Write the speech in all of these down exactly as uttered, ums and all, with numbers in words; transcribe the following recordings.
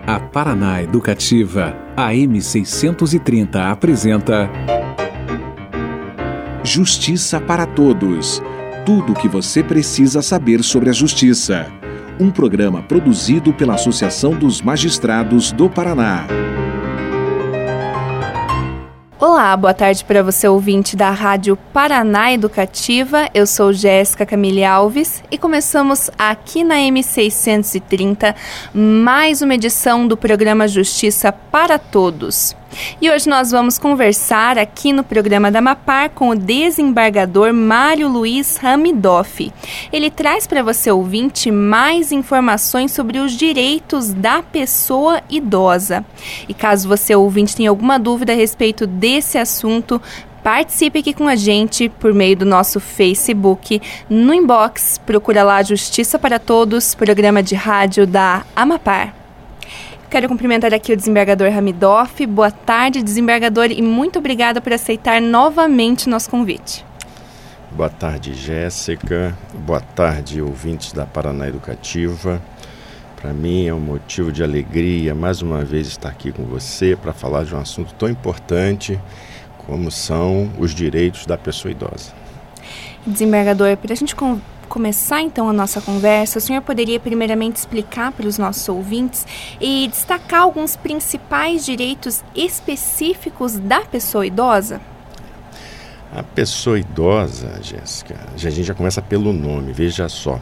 A Paraná Educativa, A M seiscentos e trinta apresenta Justiça para Todos. Tudo o que você precisa saber sobre a justiça. Um programa produzido pela Associação dos Magistrados do Paraná. Olá, boa tarde para você ouvinte da Rádio Paraná Educativa. Eu sou Jéssica Camille Alves e começamos aqui na M seiscentos e trinta mais uma edição do programa Justiça para Todos. E hoje nós vamos conversar aqui no programa da Amapar com o desembargador Mário Luiz Hamidoff. Ele traz para você, ouvinte, mais informações sobre os direitos da pessoa idosa. E caso você, ouvinte, tenha alguma dúvida a respeito desse assunto, participe aqui com a gente por meio do nosso Facebook. No inbox, procura lá Justiça para Todos, programa de rádio da Amapar. Quero cumprimentar aqui o desembargador Hamidoff. Boa tarde, desembargador, e muito obrigada por aceitar novamente o nosso convite. Boa tarde, Jéssica. Boa tarde, ouvintes da Paraná Educativa. Para mim é um motivo de alegria mais uma vez estar aqui com você para falar de um assunto tão importante como são os direitos da pessoa idosa. Desembargador, para a gente com... começar então a nossa conversa, o senhor poderia primeiramente explicar para os nossos ouvintes e destacar alguns principais direitos específicos da pessoa idosa? A pessoa idosa, Jéssica, a gente já começa pelo nome, veja só.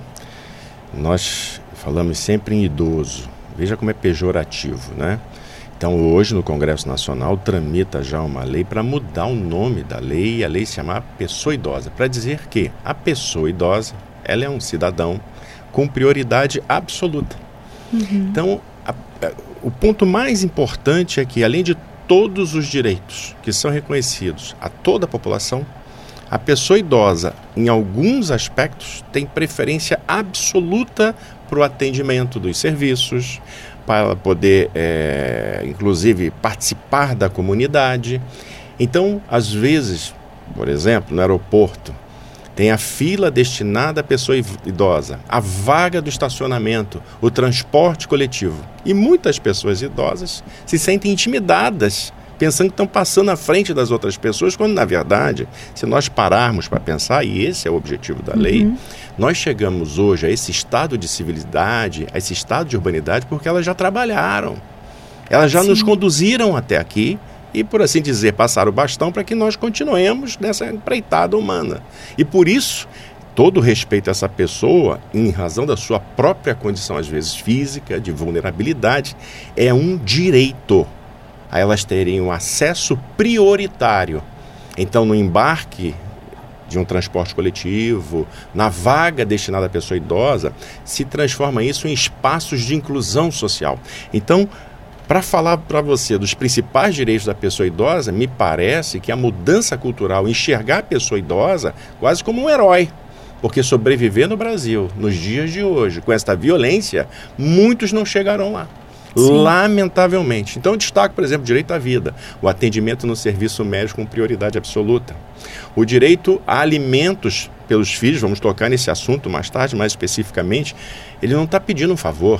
Nós falamos sempre em idoso, veja como é pejorativo, né? Então hoje no Congresso Nacional tramita já uma lei para mudar o nome da lei e a lei se chamar pessoa idosa, para dizer que a pessoa idosa ela é um cidadão com prioridade absoluta. Uhum. Então, a, a, o ponto mais importante é que, além de todos os direitos que são reconhecidos a toda a população, a pessoa idosa, em alguns aspectos, tem preferência absoluta para o atendimento dos serviços, para poder, é, inclusive, participar da comunidade. Então, às vezes, por exemplo, no aeroporto, tem a fila destinada à pessoa idosa, a vaga do estacionamento, o transporte coletivo. E muitas pessoas idosas se sentem intimidadas, pensando que estão passando à frente das outras pessoas, quando, na verdade, se nós pararmos para pensar, e esse é o objetivo da lei, uhum. nós chegamos hoje a esse estado de civilidade, a esse estado de urbanidade, porque elas já trabalharam. Elas já Sim. nos conduziram até aqui, e, por assim dizer, passar o bastão para que nós continuemos nessa empreitada humana. E por isso, todo respeito a essa pessoa, em razão da sua própria condição, às vezes física, de vulnerabilidade, é um direito a elas terem um acesso prioritário. Então, no embarque de um transporte coletivo, na vaga destinada à pessoa idosa, se transforma isso em espaços de inclusão social. Então, para falar para você dos principais direitos da pessoa idosa, me parece que a mudança cultural, enxergar a pessoa idosa quase como um herói. Porque sobreviver no Brasil, nos dias de hoje, com esta violência, muitos não chegarão lá. Sim. Lamentavelmente. Então eu destaco, por exemplo, o direito à vida, o atendimento no serviço médico com prioridade absoluta, o direito a alimentos pelos filhos, vamos tocar nesse assunto mais tarde, mais especificamente, ele não está pedindo um favor.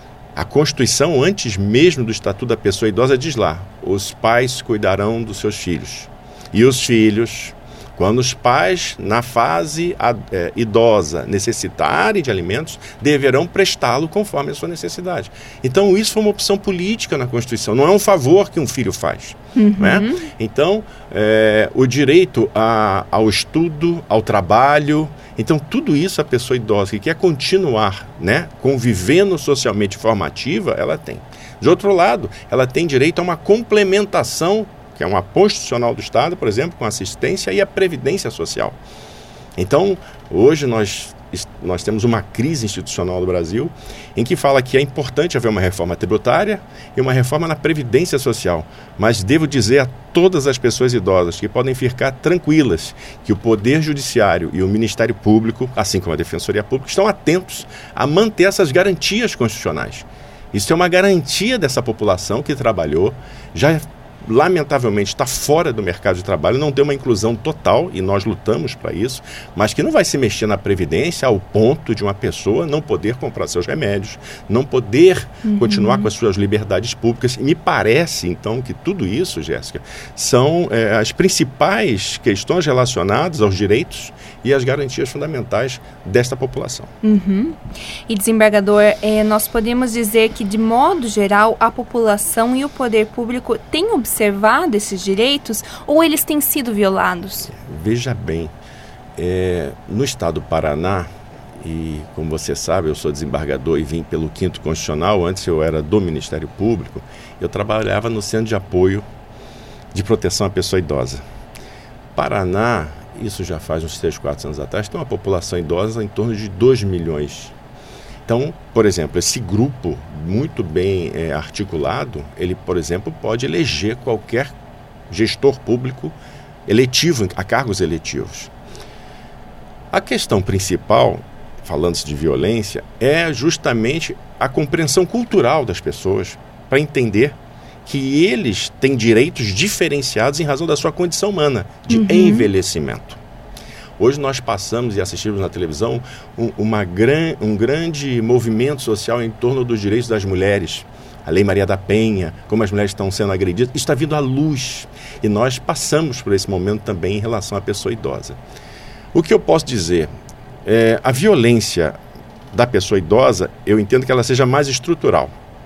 A Constituição, antes mesmo do Estatuto da Pessoa Idosa, diz lá, os pais cuidarão dos seus filhos. E os filhos, quando os pais, na fase é, idosa, necessitarem de alimentos, deverão prestá-lo conforme a sua necessidade. Então, isso foi uma opção política na Constituição, não é um favor que um filho faz. Uhum. Né? Então, é, o direito a, ao estudo, ao trabalho. Então, tudo isso a pessoa idosa que quer continuar, né, convivendo socialmente formativa, ela tem. De outro lado, ela tem direito a uma complementação, que é uma constitucional do Estado, por exemplo, com assistência e a previdência social. Então, hoje nós, nós temos uma crise institucional no Brasil, em que fala que é importante haver uma reforma tributária e uma reforma na previdência social. Mas devo dizer a todas as pessoas idosas que podem ficar tranquilas que o Poder Judiciário e o Ministério Público, assim como a Defensoria Pública, estão atentos a manter essas garantias constitucionais. Isso é uma garantia dessa população que trabalhou, já lamentavelmente está fora do mercado de trabalho, não tem uma inclusão total, e nós lutamos para isso, mas que não vai se mexer na Previdência ao ponto de uma pessoa não poder comprar seus remédios, não poder uhum. continuar com as suas liberdades públicas. E me parece, então, que tudo isso, Jéssica, são é, as principais questões relacionadas aos direitos e às garantias fundamentais desta população. Uhum. E, desembargador, é, nós podemos dizer que, de modo geral, a população e o poder público têm observado esses direitos ou eles têm sido violados? Veja bem, é, no estado do Paraná, e como você sabe, eu sou desembargador e vim pelo quinto Constitucional, antes eu era do Ministério Público, eu trabalhava no Centro de Apoio de Proteção à Pessoa Idosa. Paraná, isso já faz uns três, quatro anos atrás, tem uma população idosa em torno de dois milhões. Então, por exemplo, esse grupo muito bem é, articulado, ele, por exemplo, pode eleger qualquer gestor público eletivo, a cargos eletivos. A questão principal, falando-se de violência, é justamente a compreensão cultural das pessoas para entender que eles têm direitos diferenciados em razão da sua condição humana de uhum. envelhecimento. Hoje nós passamos e assistimos na televisão um, uma gran, um grande movimento social em torno dos direitos das mulheres. A Lei Maria da Penha, como as mulheres estão sendo agredidas, isso está vindo à luz. E nós passamos por esse momento também em relação à pessoa idosa. O que eu posso dizer? É, a violência da pessoa idosa, eu entendo que ela seja mais estrutural.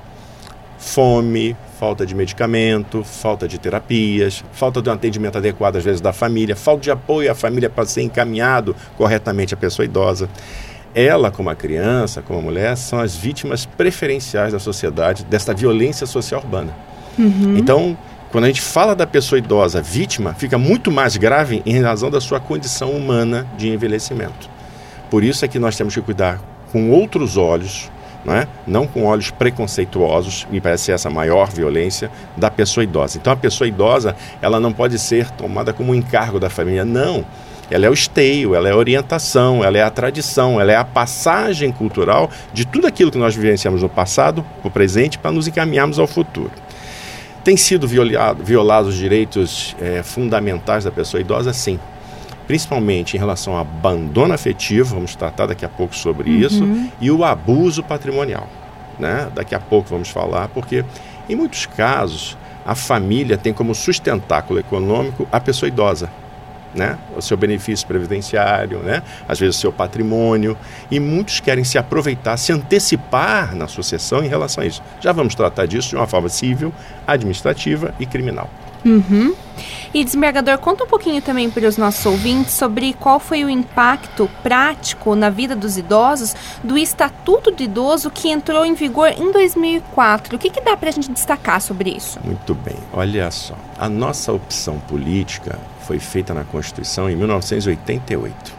Fome, falta de medicamento, falta de terapias, falta de um atendimento adequado às vezes da família, falta de apoio à família para ser encaminhado corretamente a pessoa idosa. Ela, como a criança, como a mulher, são as vítimas preferenciais da sociedade desta violência social urbana. Uhum. Então, quando a gente fala da pessoa idosa vítima, fica muito mais grave em razão da sua condição humana de envelhecimento. Por isso é que nós temos que cuidar com outros olhos, não é? Não com olhos preconceituosos, me parece essa a maior violência da pessoa idosa. Então a pessoa idosa, ela não pode ser tomada como um encargo da família, não. Ela é o esteio, ela é a orientação, ela é a tradição, ela é a passagem cultural de tudo aquilo que nós vivenciamos no passado, no presente, para nos encaminharmos ao futuro. Tem sido violado, violados os direitos é, fundamentais da pessoa idosa? Sim. Principalmente em relação ao abandono afetivo, vamos tratar daqui a pouco sobre uhum. isso, e o abuso patrimonial, né? Daqui a pouco vamos falar, porque em muitos casos a família tem como sustentáculo econômico a pessoa idosa, né? O seu benefício previdenciário, né? Às vezes o seu patrimônio, e muitos querem se aproveitar, se antecipar na sucessão em relação a isso. Já vamos tratar disso de uma forma civil, administrativa e criminal. Uhum. E, desembargador, conta um pouquinho também para os nossos ouvintes sobre qual foi o impacto prático na vida dos idosos do Estatuto do Idoso que entrou em vigor em dois mil e quatro. O que, que dá para a gente destacar sobre isso? Muito bem, olha só, a nossa opção política foi feita na Constituição em mil novecentos e oitenta e oito.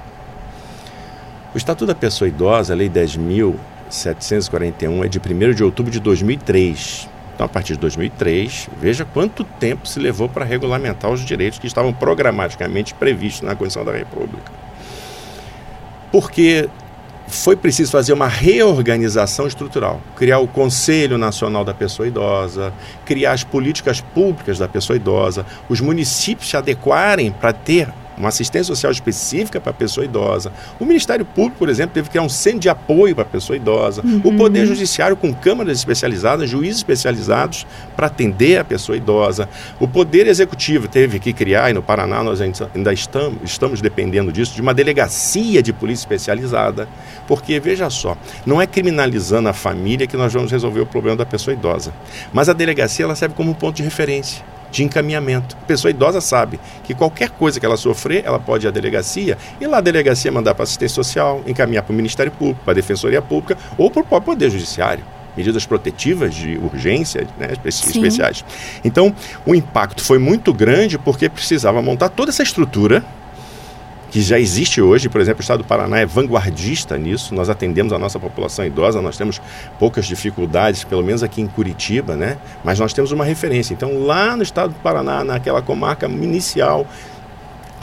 O Estatuto da Pessoa Idosa, a Lei dez mil setecentos e quarenta e um, é de primeiro de outubro de dois mil e três. Então, a partir de dois mil e três, veja quanto tempo se levou para regulamentar os direitos que estavam programaticamente previstos na Constituição da República. Porque foi preciso fazer uma reorganização estrutural, criar o Conselho Nacional da Pessoa Idosa, criar as políticas públicas da pessoa idosa, os municípios se adequarem para ter uma assistência social específica para a pessoa idosa. O Ministério Público, por exemplo, teve que criar um centro de apoio para a pessoa idosa. Uhum. O Poder Judiciário com câmaras especializadas, juízes especializados para atender a pessoa idosa. O Poder Executivo teve que criar, e no Paraná nós ainda estamos, estamos dependendo disso, de uma delegacia de polícia especializada. Porque, veja só, não é criminalizando a família que nós vamos resolver o problema da pessoa idosa. Mas a delegacia ela serve como um ponto de referência, de encaminhamento. A pessoa idosa sabe que qualquer coisa que ela sofrer, ela pode ir à delegacia, e lá a delegacia mandar para a assistência social, encaminhar para o Ministério Público, para a Defensoria Pública ou para o próprio Poder Judiciário. Medidas protetivas de urgência, né, especiais. Então, o impacto foi muito grande porque precisava montar toda essa estrutura que já existe hoje. Por exemplo, o Estado do Paraná é vanguardista nisso, nós atendemos a nossa população idosa, nós temos poucas dificuldades, pelo menos aqui em Curitiba, né? Mas nós temos uma referência. Então, lá no Estado do Paraná, naquela comarca inicial,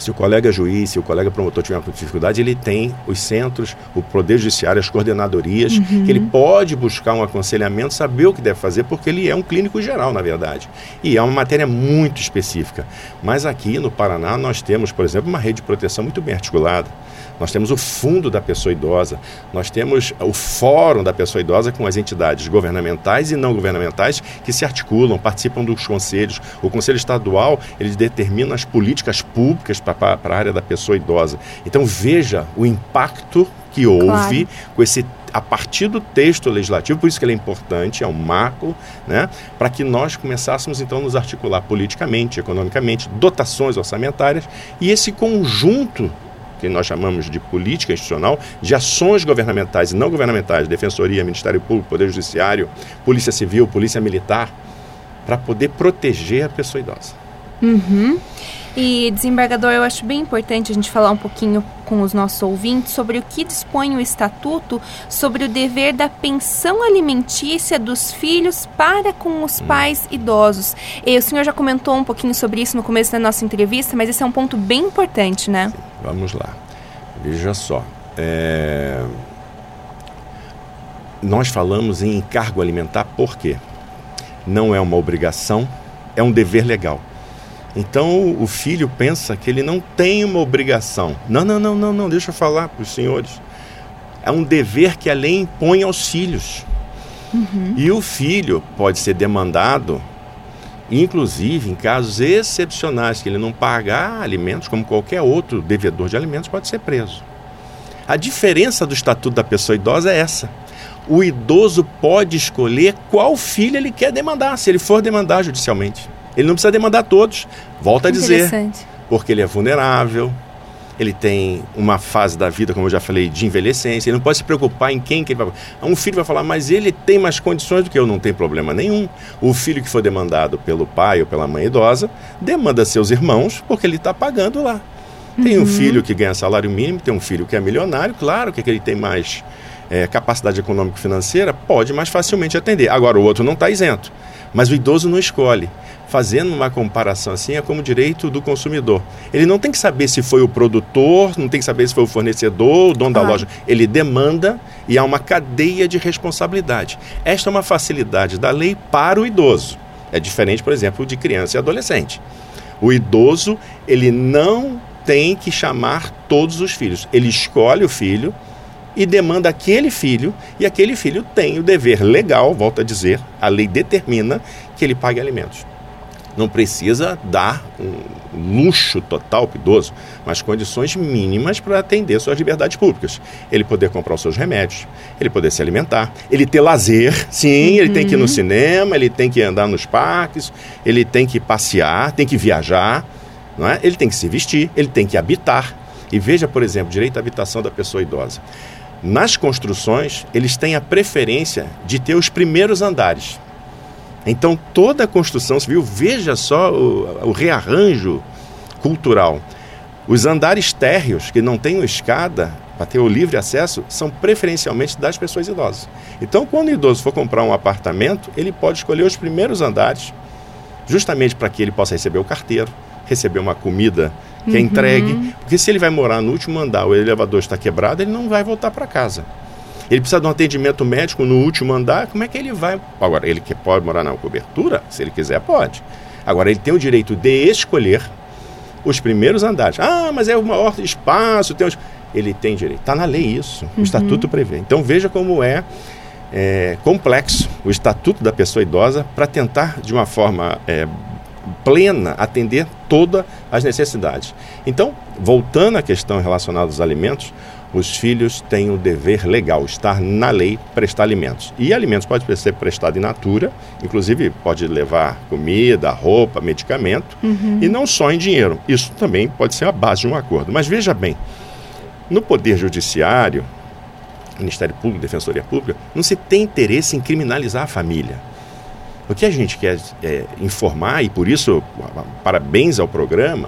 Se o colega juiz, se o colega promotor tiver uma dificuldade, ele tem os centros, o Poder Judiciário, as coordenadorias, uhum. que ele pode buscar um aconselhamento, saber o que deve fazer, porque ele é um clínico geral, na verdade. E é uma matéria muito específica. Mas aqui no Paraná nós temos, por exemplo, uma rede de proteção muito bem articulada. Nós temos o Fundo da Pessoa Idosa, nós temos o Fórum da Pessoa Idosa com as entidades governamentais e não governamentais que se articulam, participam dos conselhos. O Conselho Estadual, ele determina as políticas públicas para a área da pessoa idosa. Então veja o impacto que houve, claro, com esse, a partir do texto legislativo, por isso que ele é importante, é um marco, né, para que nós começássemos então a nos articular politicamente, economicamente, dotações orçamentárias e esse conjunto que nós chamamos de política institucional, de ações governamentais e não governamentais, Defensoria, Ministério Público, Poder Judiciário, Polícia Civil, Polícia Militar, para poder proteger a pessoa idosa. Uhum. E, desembargador, eu acho bem importante a gente falar um pouquinho com os nossos ouvintes sobre o que dispõe o Estatuto sobre o dever da pensão alimentícia dos filhos para com os hum. pais idosos. E o senhor já comentou um pouquinho sobre isso no começo da nossa entrevista, mas esse é um ponto bem importante, né? Sim, vamos lá. Veja só. É... Nós falamos em encargo alimentar por quê? Não é uma obrigação, é um dever legal. Então o filho pensa que ele não tem uma obrigação. Não, não, não, não, não, deixa eu falar para os senhores. É um dever que a lei impõe aos filhos. Uhum. E o filho pode ser demandado, inclusive em casos excepcionais, que ele não pagar alimentos, como qualquer outro devedor de alimentos, pode ser preso. A diferença do Estatuto da Pessoa Idosa é essa. O idoso pode escolher qual filho ele quer demandar, se ele for demandar judicialmente. Ele não precisa demandar todos, volta a dizer, porque ele é vulnerável, ele tem uma fase da vida, como eu já falei, de envelhecência, ele não pode se preocupar em quem que ele vai... Um filho vai falar, mas ele tem mais condições do que eu, não tem problema nenhum. O filho que for demandado pelo pai ou pela mãe idosa, demanda seus irmãos, porque ele está pagando lá. Tem uhum. um filho que ganha salário mínimo, tem um filho que é milionário, claro que ele tem mais é, capacidade econômico-financeira, pode mais facilmente atender. Agora, o outro não está isento, mas o idoso não escolhe. Fazendo uma comparação assim, é como direito do consumidor. Ele não tem que saber se foi o produtor, não tem que saber se foi o fornecedor, o dono ah. da loja. Ele demanda e há uma cadeia de responsabilidade. Esta é uma facilidade da lei para o idoso. É diferente, por exemplo, de criança e adolescente. O idoso, ele não tem que chamar todos os filhos. Ele escolhe o filho e demanda aquele filho, e aquele filho tem o dever legal, volto a dizer, a lei determina que ele pague alimentos. Não precisa dar um luxo total para o idoso, mas condições mínimas para atender suas liberdades públicas. Ele poder comprar os seus remédios, ele poder se alimentar, ele ter lazer, sim, uhum. ele tem que ir no cinema, ele tem que andar nos parques, ele tem que passear, tem que viajar, não é? Ele tem que se vestir, ele tem que habitar. E veja, por exemplo, direito à habitação da pessoa idosa. Nas construções, eles têm a preferência de ter os primeiros andares. Então, toda a construção civil, veja só o, o rearranjo cultural. Os andares térreos, que não têm escada para ter o livre acesso, são preferencialmente das pessoas idosas. Então, quando o idoso for comprar um apartamento, ele pode escolher os primeiros andares, justamente para que ele possa receber o carteiro, receber uma comida que é entregue, uhum. porque se ele vai morar no último andar, o elevador está quebrado, ele não vai voltar para casa. Ele precisa de um atendimento médico no último andar, como é que ele vai? Agora, ele que pode morar na cobertura, se ele quiser, pode. Agora, ele tem o direito de escolher os primeiros andares. Ah, mas é o maior espaço. Tem os... Ele tem direito. Está na lei isso. O uhum. Estatuto prevê. Então, veja como é, é complexo o Estatuto da Pessoa Idosa para tentar, de uma forma é, plena, atender todas as necessidades. Então, voltando à questão relacionada aos alimentos, os filhos têm o dever legal, estar na lei, prestar alimentos. E alimentos podem ser prestados in natura, inclusive pode levar comida, roupa, medicamento, uhum. e não só em dinheiro. Isso também pode ser a base de um acordo. Mas veja bem, no Poder Judiciário, Ministério Público, Defensoria Pública, não se tem interesse em criminalizar a família. O que a gente quer é, informar, e por isso, parabéns ao programa,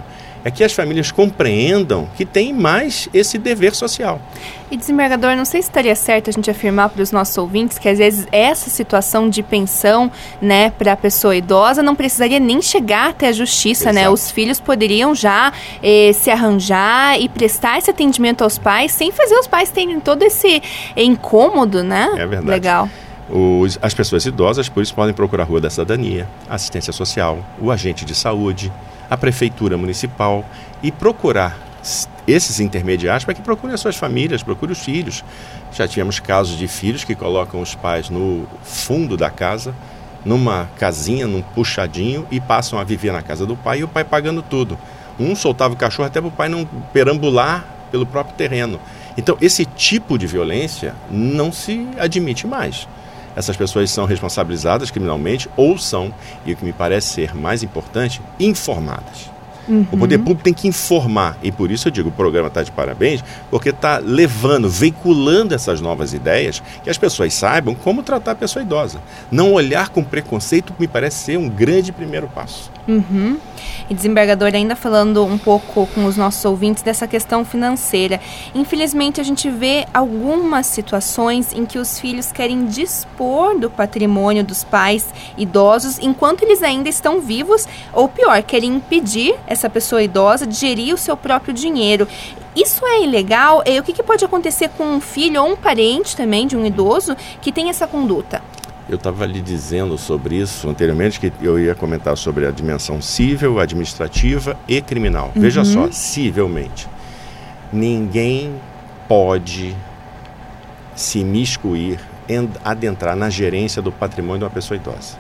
é que as famílias compreendam que tem mais esse dever social. E, desembargador, não sei se estaria certo a gente afirmar para os nossos ouvintes que, às vezes, essa situação de pensão, né, para a pessoa idosa não precisaria nem chegar até a justiça, Exato. né? Os filhos poderiam já eh, se arranjar e prestar esse atendimento aos pais, sem fazer os pais terem todo esse incômodo, né? É verdade. Legal. Os, as pessoas idosas, por isso, podem procurar a Rua da Cidadania, assistência social, o agente de saúde, a prefeitura municipal e procurar esses intermediários para que procurem as suas famílias, procurem os filhos. Já tivemos casos de filhos que colocam os pais no fundo da casa, numa casinha, num puxadinho, e passam a viver na casa do pai e o pai pagando tudo. Um soltava o cachorro até para o pai não perambular pelo próprio terreno. Então, esse tipo de violência não se admite mais. Essas pessoas são responsabilizadas criminalmente ou são, e o que me parece ser mais importante, informadas. Uhum. O poder público tem que informar, e por isso eu digo, o programa está de parabéns, porque está levando, veiculando essas novas ideias, que as pessoas saibam como tratar a pessoa idosa. Não olhar com preconceito me parece ser um grande primeiro passo. Uhum. E, desembargador, ainda falando um pouco com os nossos ouvintes dessa questão financeira, infelizmente a gente vê algumas situações em que os filhos querem dispor do patrimônio dos pais idosos enquanto eles ainda estão vivos, ou pior, querem impedir essa pessoa idosa de gerir o seu próprio dinheiro. Isso é ilegal? E o que, que pode acontecer com um filho ou um parente também de um idoso que tem essa conduta? Eu estava lhe dizendo sobre isso anteriormente, que eu ia comentar sobre a dimensão civil, administrativa e criminal. Uhum. Veja só, civilmente, ninguém pode se imiscuir, adentrar na gerência do patrimônio de uma pessoa idosa.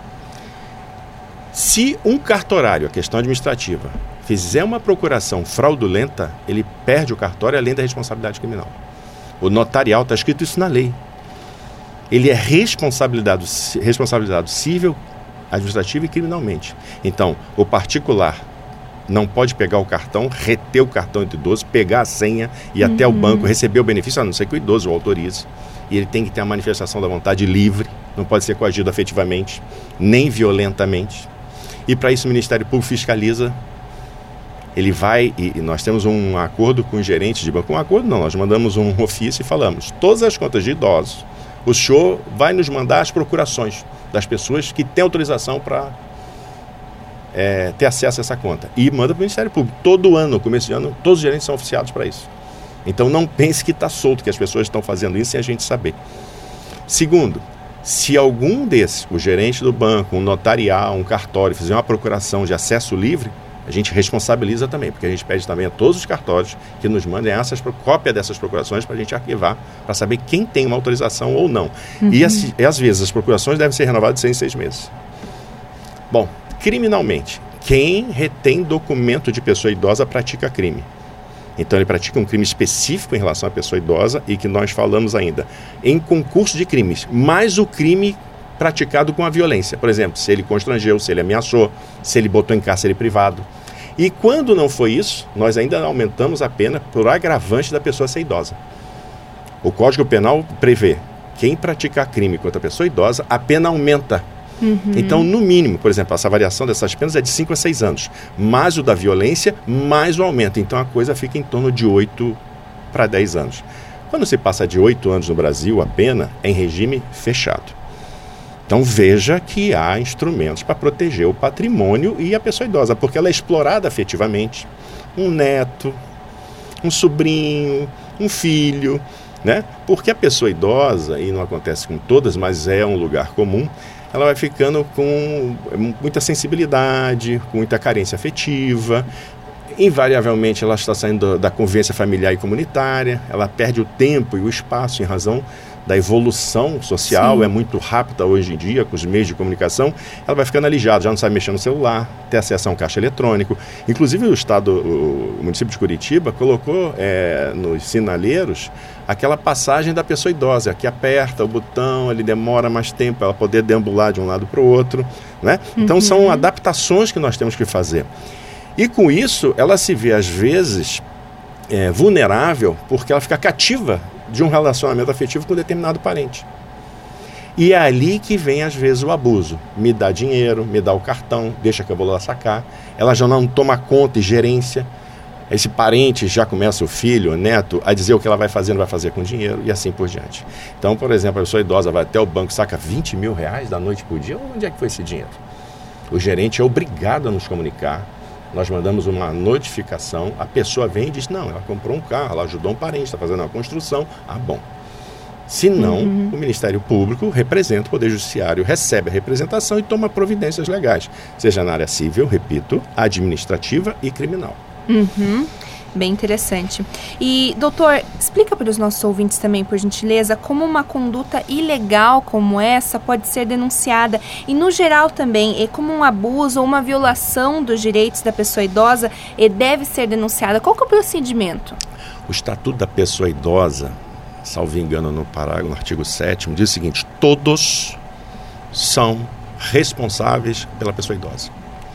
Se um cartorário, a questão administrativa, fizer uma procuração fraudulenta, ele perde o cartório além da responsabilidade criminal. O notarial, está escrito isso na lei. Ele é responsabilizado, responsabilizado civil, administrativo e criminalmente. Então, o particular não pode pegar o cartão, reter o cartão do idoso, pegar a senha e ir uhum. até o banco, receber o benefício, a não ser que o idoso o autorize. E ele tem que ter a manifestação da vontade livre, não pode ser coagido afetivamente, nem violentamente. E para isso o Ministério Público fiscaliza. Ele vai, e nós temos um acordo com os gerentes de banco. Um acordo não, nós mandamos um ofício e falamos, todas as contas de idosos, o senhor vai nos mandar as procurações das pessoas que têm autorização para é, ter acesso a essa conta. E manda para o Ministério Público. Todo ano, no começo de ano, todos os gerentes são oficiados para isso. Então não pense que está solto, que as pessoas estão fazendo isso sem a gente saber. Segundo, se algum desses, o gerente do banco, um notarial, um cartório, fizer uma procuração de acesso livre, a gente responsabiliza também, porque a gente pede também a todos os cartórios que nos mandem essas, cópia dessas procurações para a gente arquivar, para saber quem tem uma autorização ou não. Uhum. E, as, e às vezes as procurações devem ser renovadas de seis em seis meses. Bom, criminalmente, quem retém documento de pessoa idosa pratica crime. Então ele pratica um crime específico em relação à pessoa idosa e que nós falamos ainda em concurso de crimes, mais o crime praticado com a violência. Por exemplo, se ele constrangeu, se ele ameaçou, se ele botou em cárcere privado. E quando não foi isso, nós ainda aumentamos a pena por agravante da pessoa ser idosa. O Código Penal prevê quem praticar crime contra a pessoa idosa, a pena aumenta. Uhum. Então, no mínimo, por exemplo, essa variação dessas penas é de cinco a seis anos. Mais o da violência, mais o aumento. Então, a coisa fica em torno de oito para dez anos. Quando se passa de oito anos no Brasil, a pena é em regime fechado. Então veja que há instrumentos para proteger o patrimônio e a pessoa idosa, porque ela é explorada afetivamente. Um neto, um sobrinho, um filho, né? Porque a pessoa idosa, e não acontece com todas, mas é um lugar comum, ela vai ficando com muita sensibilidade, com muita carência afetiva. Invariavelmente ela está saindo da convivência familiar e comunitária, ela perde o tempo e o espaço em razão da evolução social. Sim. É muito rápida hoje em dia, com os meios de comunicação, ela vai ficando alijada, já não sabe mexer no celular, ter acesso a um caixa eletrônico. Inclusive o estado, o município de Curitiba colocou é, nos sinaleiros aquela passagem da pessoa idosa, que aperta o botão, ele demora mais tempo para ela poder deambular de um lado para o outro, né? Então uhum. são adaptações que nós temos que fazer. E com isso, ela se vê às vezes é, vulnerável, porque ela fica cativa de um relacionamento afetivo com um determinado parente. E é ali que vem, às vezes, o abuso. Me dá dinheiro, me dá o cartão, deixa que eu vou lá sacar. Ela já não toma conta e gerência. Esse parente já começa, o filho, o neto, a dizer o que ela vai fazer, não vai fazer com dinheiro e assim por diante. Então, por exemplo, a pessoa idosa vai até o banco, saca vinte mil reais da noite por dia. Onde é que foi esse dinheiro? O gerente é obrigado a nos comunicar. Nós mandamos uma notificação, a pessoa vem e diz, não, ela comprou um carro, ela ajudou um parente, está fazendo uma construção. Ah, bom. Se não, uhum. o Ministério Público representa o Poder Judiciário, recebe a representação e toma providências legais, seja na área civil, repito, administrativa e criminal. Uhum. Bem interessante. E, doutor, explica para os nossos ouvintes também, por gentileza, como uma conduta ilegal como essa pode ser denunciada e, no geral também, e como um abuso ou uma violação dos direitos da pessoa idosa e deve ser denunciada. Qual que é o procedimento? O Estatuto da Pessoa Idosa, salvo engano no parágrafo, no artigo sétimo, diz o seguinte: todos são responsáveis pela pessoa idosa.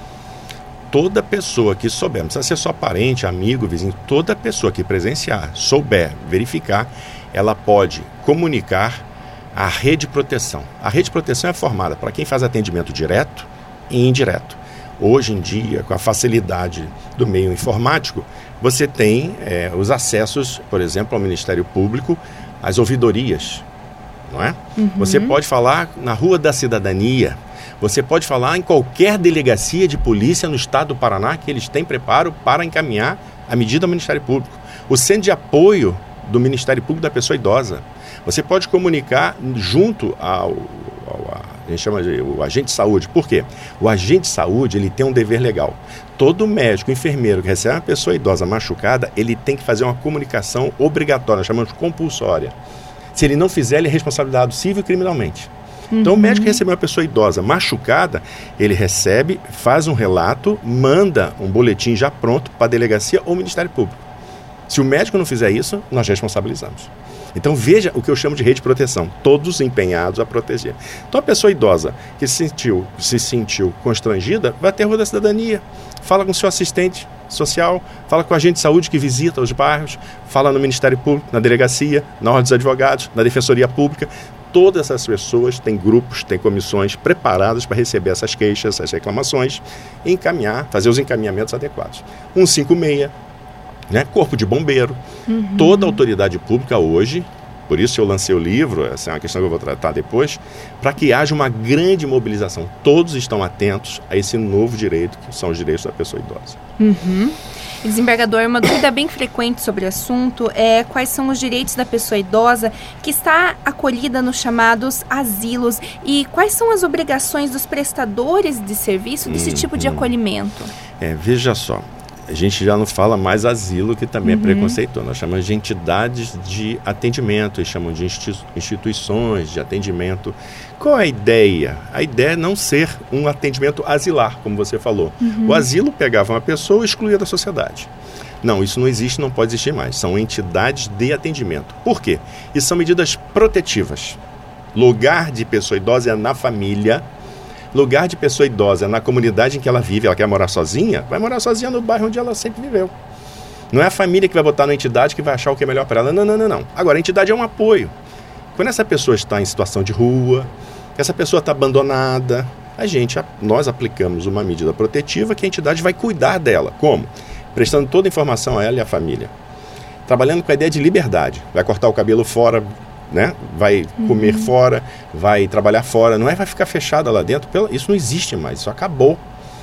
Toda pessoa que souber, não precisa ser só parente, amigo, vizinho, toda pessoa que presenciar, souber, verificar, ela pode comunicar à rede de proteção. A rede de proteção é formada para quem faz atendimento direto e indireto. Hoje em dia, com a facilidade do meio informático, você tem é, os acessos, por exemplo, ao Ministério Público, às ouvidorias, não é? Uhum. Você pode falar na Rua da Cidadania. Você pode falar em qualquer delegacia de polícia no estado do Paraná que eles têm preparo para encaminhar a medida ao Ministério Público. O Centro de Apoio do Ministério Público da Pessoa Idosa. Você pode comunicar junto ao, ao a gente chama de o agente de saúde. Por quê? O agente de saúde, ele tem um dever legal. Todo médico, enfermeiro que recebe uma pessoa idosa machucada, ele tem que fazer uma comunicação obrigatória, chamamos de compulsória. Se ele não fizer, ele é responsabilizado civil e criminalmente. Então, uhum. o médico que recebeu uma pessoa idosa machucada, ele recebe, faz um relato, manda um boletim já pronto para a delegacia ou Ministério Público. Se o médico não fizer isso, nós responsabilizamos. Então, veja o que eu chamo de rede de proteção, todos empenhados a proteger. Então, a pessoa idosa que se sentiu, se sentiu constrangida, vai até a Rua da Cidadania, fala com o seu assistente social, fala com o agente de saúde que visita os bairros, fala no Ministério Público, na delegacia, na Ordem dos Advogados, na Defensoria Pública. Todas essas pessoas têm grupos, têm comissões preparadas para receber essas queixas, essas reclamações e encaminhar, fazer os encaminhamentos adequados. cento e cinquenta e seis, né? Corpo de Bombeiro, uhum. toda a autoridade pública hoje, por isso eu lancei o livro, essa é uma questão que eu vou tratar depois, para que haja uma grande mobilização. Todos estão atentos a esse novo direito, que são os direitos da pessoa idosa. Uhum. Desembargador, uma dúvida bem frequente sobre o assunto é quais são os direitos da pessoa idosa que está acolhida nos chamados asilos e quais são as obrigações dos prestadores de serviço desse hum, tipo de hum. acolhimento? É, veja só, a gente já não fala mais asilo, que também uhum. é preconceituoso. Nós chamamos de entidades de atendimento, eles chamam de instituições de atendimento. Qual é a ideia? A ideia é não ser um atendimento asilar, como você falou. Uhum. O asilo pegava uma pessoa e excluía da sociedade. Não, isso não existe, não pode existir mais. São entidades de atendimento. Por quê? Isso são medidas protetivas. Lugar de pessoa idosa é na família. Lugar de pessoa idosa é na comunidade em que ela vive. Ela quer morar sozinha? Vai morar sozinha no bairro onde ela sempre viveu. Não é a família que vai botar na entidade que vai achar o que é melhor para ela. Não, não, não, não. Agora, a entidade é um apoio. Quando essa pessoa está em situação de rua, essa pessoa está abandonada, a gente, nós aplicamos uma medida protetiva que a entidade vai cuidar dela. Como? Prestando toda a informação a ela e à família. Trabalhando com a ideia de liberdade. Vai cortar o cabelo fora, né? Vai uhum. comer fora, vai trabalhar fora. Não é vai ficar fechada lá dentro. Isso não existe mais, isso acabou.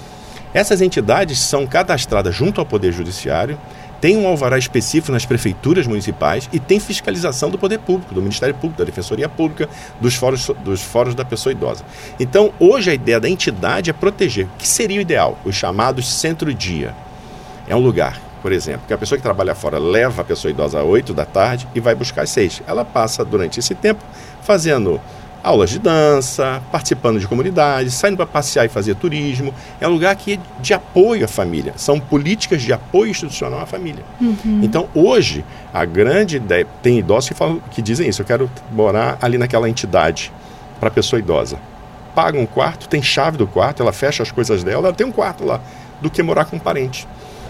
Essas entidades são cadastradas junto ao Poder Judiciário, tem um alvará específico nas prefeituras municipais e tem fiscalização do Poder Público, do Ministério Público, da Defensoria Pública, dos fóruns, dos fóruns da pessoa idosa. Então, hoje a ideia da entidade é proteger. O que seria o ideal? Os chamados centro-dia. É um lugar, por exemplo, que a pessoa que trabalha fora leva a pessoa idosa às oito da tarde e vai buscar às seis. Ela passa durante esse tempo fazendo aulas de dança, participando de comunidades, saindo para passear e fazer turismo. É um lugar que é de apoio à família. São políticas de apoio institucional à família. Uhum. Então, hoje, a grande ideia... Tem idosos que, falam, que dizem isso. Eu quero morar ali naquela entidade para a pessoa idosa. Paga um quarto, tem chave do quarto, ela fecha as coisas dela, ela tem um quarto lá, do que morar com um parente.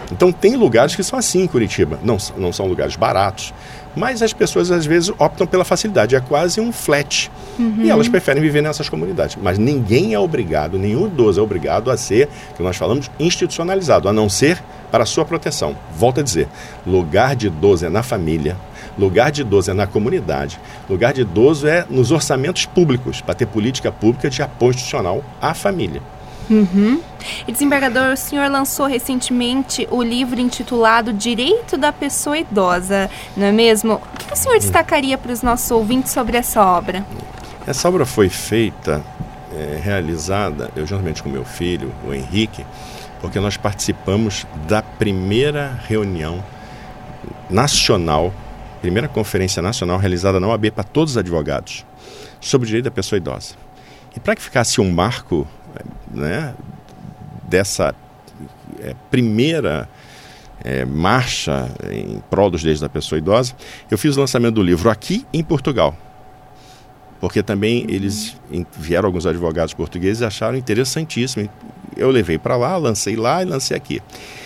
Então tem lugares que são assim em Curitiba, não, não são lugares baratos, mas as pessoas às vezes optam pela facilidade, é quase um flat, uhum. e elas preferem viver nessas comunidades. Mas ninguém é obrigado, nenhum idoso é obrigado a ser, que nós falamos, institucionalizado, a não ser para a sua proteção. Volto a dizer, lugar de idoso é na família, lugar de idoso é na comunidade, lugar de idoso é nos orçamentos públicos, para ter política pública de apoio institucional à família. Uhum. E, desembargador, o senhor lançou recentemente o livro intitulado Direito da Pessoa Idosa, não é mesmo? O que o senhor destacaria para os nossos ouvintes sobre essa obra? Essa obra foi feita, é, realizada, eu juntamente com meu filho, o Henrique, porque nós participamos da primeira reunião nacional, primeira conferência nacional realizada na O A B para todos os advogados, sobre o direito da pessoa idosa. E para que ficasse um marco, né, dessa é, primeira é, marcha em prol dos direitos da pessoa idosa, eu fiz o lançamento do livro aqui em Portugal, porque também eles vieram alguns advogados portugueses e acharam interessantíssimo. Eu levei para lá, lancei lá e lancei aqui.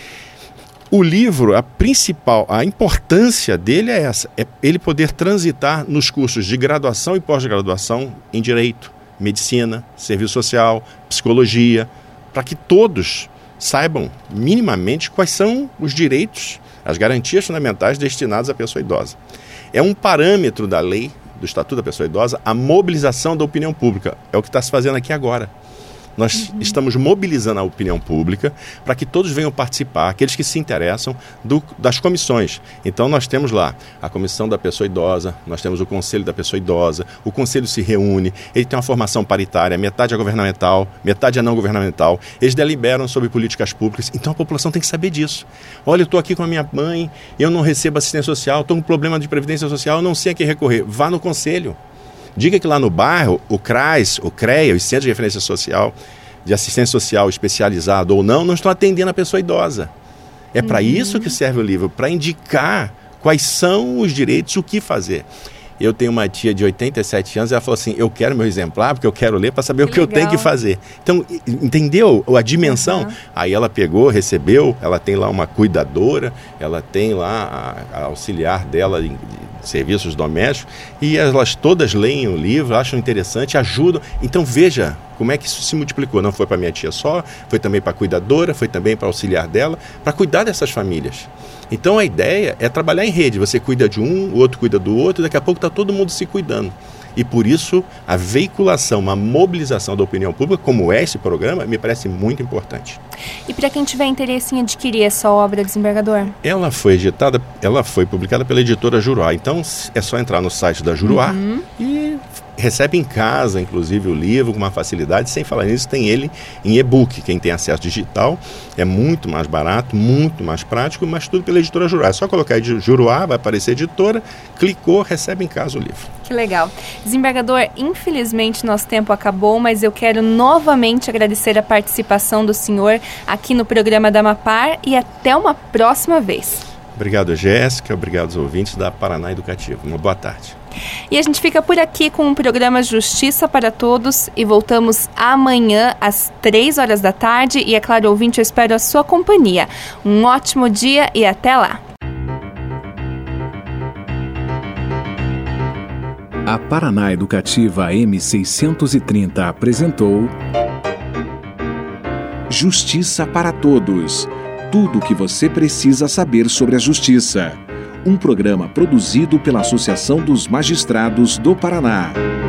O livro, a principal, a importância dele é essa, é ele poder transitar nos cursos de graduação e pós-graduação em Direito, Medicina, Serviço Social, Psicologia, para que todos saibam minimamente quais são os direitos, as garantias fundamentais destinadas à pessoa idosa. É um parâmetro da lei, do Estatuto da Pessoa Idosa, a mobilização da opinião pública. É o que está se fazendo aqui agora. Nós uhum. estamos mobilizando a opinião pública para que todos venham participar, aqueles que se interessam do, das comissões. Então nós temos lá a Comissão da Pessoa Idosa, nós temos o Conselho da Pessoa Idosa, o Conselho se reúne, ele tem uma formação paritária, metade é governamental, metade é não governamental, eles deliberam sobre políticas públicas, então a população tem que saber disso. Olha, eu estou aqui com a minha mãe, eu não recebo assistência social, estou com um problema de previdência social, eu não sei a quem recorrer. Vá no Conselho. Diga que lá no bairro, o CRAS, o CREA, os Centros de Referência Social, de Assistência Social especializado ou não, não estão atendendo a pessoa idosa. É uhum. para isso que serve o livro, para indicar quais são os direitos, o que fazer. Eu tenho uma tia de oitenta e sete anos e ela falou assim, eu quero meu exemplar porque eu quero ler para saber que o que legal. Eu tenho que fazer. Então, entendeu a dimensão? Uhum. Aí ela pegou, recebeu, ela tem lá uma cuidadora, ela tem lá a, a auxiliar dela em serviços domésticos e elas todas leem o livro, acham interessante, ajudam. Então veja como é que isso se multiplicou. Não foi para minha tia só, foi também para a cuidadora, foi também para auxiliar dela, para cuidar dessas famílias. Então a ideia é trabalhar em rede. Você cuida de um, o outro cuida do outro, e daqui a pouco está todo mundo se cuidando. E por isso a veiculação, a mobilização da opinião pública, como é esse programa, me parece muito importante. E para quem tiver interesse em adquirir essa obra, desembargador? Ela foi editada, ela foi publicada pela editora Juruá. Então é só entrar no site da Juruá uhum. e recebe em casa, inclusive, o livro com uma facilidade. Sem falar nisso, tem ele em e-book. Quem tem acesso digital é muito mais barato, muito mais prático, mas tudo pela editora Juruá. É só colocar aí Juruá, vai aparecer editora, clicou, recebe em casa o livro. Que legal. Desembargador, infelizmente nosso tempo acabou, mas eu quero novamente agradecer a participação do senhor aqui no programa da Amapar e até uma próxima vez. Obrigado, Jéssica. Obrigado aos ouvintes da Paraná Educativo. Uma boa tarde. E a gente fica por aqui com o programa Justiça para Todos e voltamos amanhã às três horas da tarde. E é claro, ouvinte, eu espero a sua companhia. Um ótimo dia e até lá. A Paraná Educativa M seiscentos e trinta apresentou Justiça para Todos. Tudo o que você precisa saber sobre a justiça. Um programa produzido pela Associação dos Magistrados do Paraná.